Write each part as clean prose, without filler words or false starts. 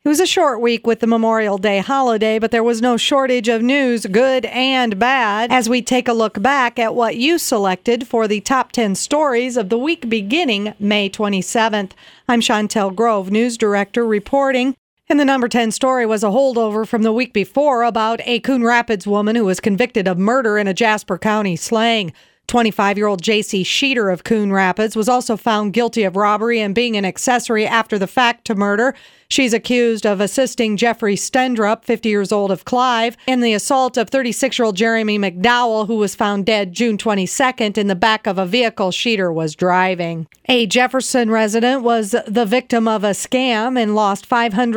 It was a short week with the Memorial Day holiday, but there was no shortage of news, good and bad, as we take a look back at what you selected for the top 10 stories of the week beginning May 27th. I'm Chantel Grove, news director, reporting. And the number 10 story was a holdover from the week before about a Coon Rapids woman who was convicted of murder in a Jasper County slaying. 25-year-old J.C. Sheeter of Coon Rapids was also found guilty of robbery and being an accessory after the fact to murder. She's accused of assisting Jeffrey Stendrup, 50 years old, of Clive, in the assault of 36-year-old Jeremy McDowell, who was found dead June 22nd in the back of a vehicle Sheeter was driving. A Jefferson resident was the victim of a scam and lost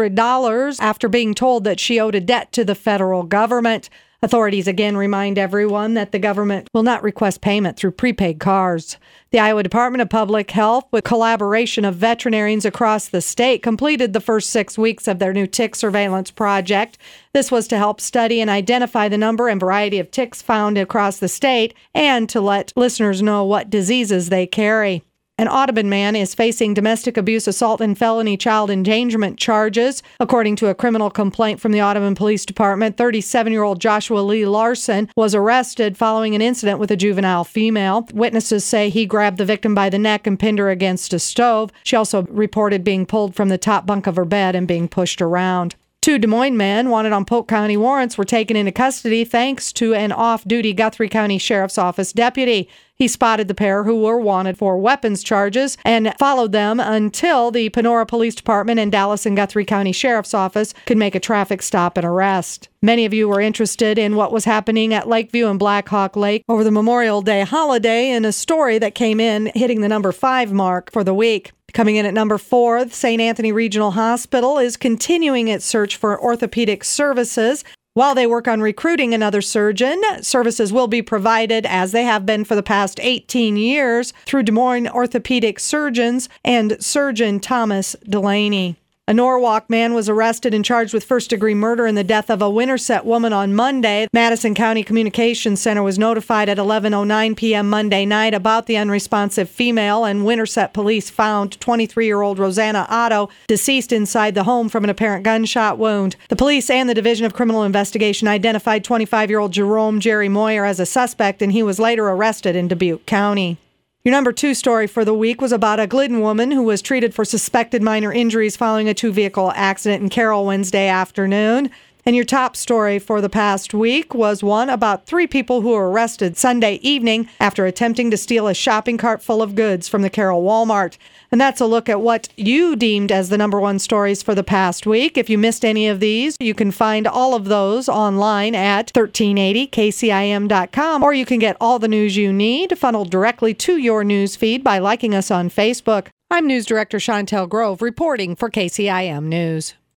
$500 after being told that she owed a debt to the federal government. Authorities again remind everyone that the government will not request payment through prepaid cards. The Iowa Department of Public Health, with collaboration of veterinarians across the state, completed the first 6 weeks of their new tick surveillance project. This was to help study and identify the number and variety of ticks found across the state and to let listeners know what diseases they carry. An Audubon man is facing domestic abuse, assault, and felony child endangerment charges. According to a criminal complaint from the Audubon Police Department, 37-year-old Joshua Lee Larson was arrested following an incident with a juvenile female. Witnesses say he grabbed the victim by the neck and pinned her against a stove. She also reported being pulled from the top bunk of her bed and being pushed around. 2 Des Moines men wanted on Polk County warrants were taken into custody thanks to an off-duty Guthrie County Sheriff's Office deputy. He spotted the pair who were wanted for weapons charges and followed them until the Panora Police Department and Dallas and Guthrie County Sheriff's Office could make a traffic stop and arrest. Many of you were interested in what was happening at Lakeview and Black Hawk Lake over the Memorial Day holiday in a story that came in hitting the number 5 mark for the week. Coming in at number 4, the St. Anthony Regional Hospital is continuing its search for orthopedic services. While they work on recruiting another surgeon, services will be provided, as they have been for the past 18 years, through Des Moines orthopedic surgeons and surgeon Thomas Delaney. A Norwalk man was arrested and charged with first-degree murder in the death of a Winterset woman on Monday. Madison County Communications Center was notified at 11:09 p.m. Monday night about the unresponsive female, and Winterset police found 23-year-old Rosanna Otto deceased inside the home from an apparent gunshot wound. The police and the Division of Criminal Investigation identified 25-year-old Jerome Jerry Moyer as a suspect, and he was later arrested in Dubuque County. Your number 2 story for the week was about a Glidden woman who was treated for suspected minor injuries following a 2-vehicle accident in Carroll Wednesday afternoon. And your top story for the past week was one about 3 people who were arrested Sunday evening after attempting to steal a shopping cart full of goods from the Carroll Walmart. And that's a look at what you deemed as the number 1 stories for the past week. If you missed any of these, you can find all of those online at 1380kcim.com, or you can get all the news you need funneled directly to your news feed by liking us on Facebook. I'm News Director Chantel Grove reporting for KCIM News.